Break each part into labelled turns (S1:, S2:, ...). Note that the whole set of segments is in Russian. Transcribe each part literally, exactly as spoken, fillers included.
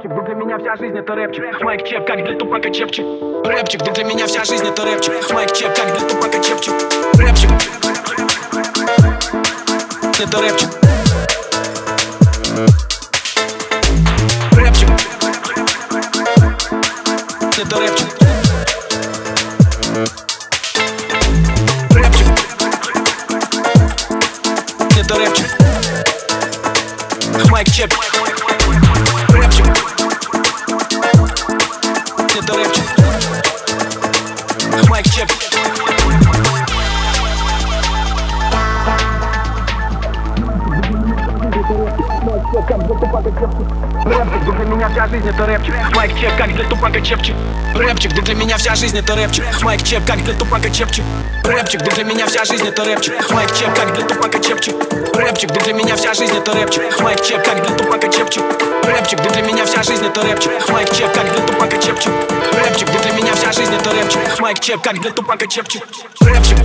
S1: Рэпчик, да для меня вся жизнь это рэпчик. Майк чек, как для тупака чепчик. Рэпчик, да для меня вся жизнь это рэпчик. Майк чек, как для тупака чепчик. Рэпчик, это рэпчик. Рэпчик, это рэпчик. Рэпчик, это рэпчик. Майк чек. Рэпчик, это рэпчик. Майк чек. Рэпчик, да для меня вся жизнь это рэпчик. Майк чек, как для тупака чепчик. Рэпчик, да для меня вся жизнь это рэпчик. Майк чек, как для тупака чепчик. Рэпчик, да для меня вся жизнь это рэпчик. Майк чек, как для тупака чепчик. Рэпчик, да для меня вся жизнь это рэпчик. Майк чек, как для тупака чепчик. Рэпчик, да для меня вся жизнь это рэпчик. Майк чек, как для тупака чепчик. Рэпчик, да для меня вся жизнь это рэпчик. Майк чек, как для тупака чепчик. Рэпчик,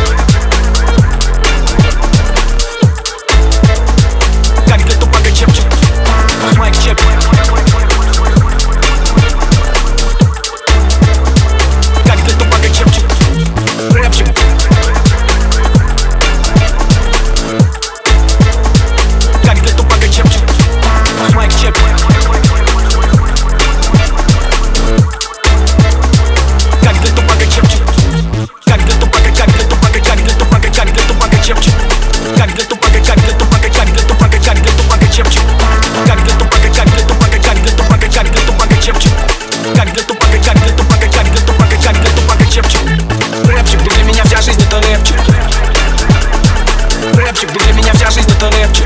S1: как для тупака чепчик. Майк чек. Как для тупака чепчик. Рэпчик, как для тупака чепчик. Майк чек. Как для тупака чепчик. Как для тупака, как для тупака, как для тупака, как для тупака чепчик. Как для тупака, как для тупака, как для тупака, как для тупака чепчик. Как для тупака, как для тупака, как для тупака, как для тупака чепчик. Как для тупака, как для тупака, как для тупака, как для тупака чепчик. Рэпчик, да для меня вся жизнь это рэпчик. Рэпчик, да для меня вся жизнь это рэпчик.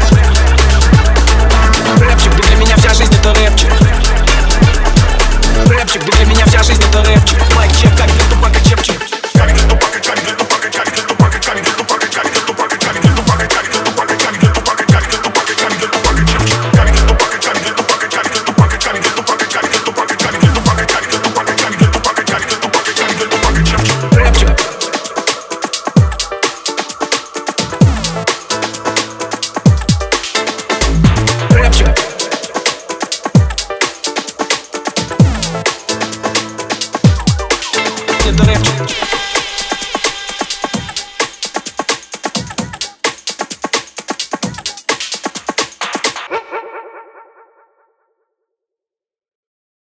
S1: Рэпчик, да для меня вся жизнь это рэпчик. Рэпчик, да для меня вся жизнь это рэпчик. Майк чек, как для тупака чепчик. Как для тупака, как для тупака, как для тупака, как для тупака, как для тупака, как для тупака, как для тупака, как для тупака, как для тупака, как для тупака чепчик. Как для тупака, как для тупака, как для тупака, как для тупака, как для тупака, как для тупака, как для тупака, как для тупака, как для тупака, как для тупака чепчик. Рэпчик, рэпчик, это рэпчик.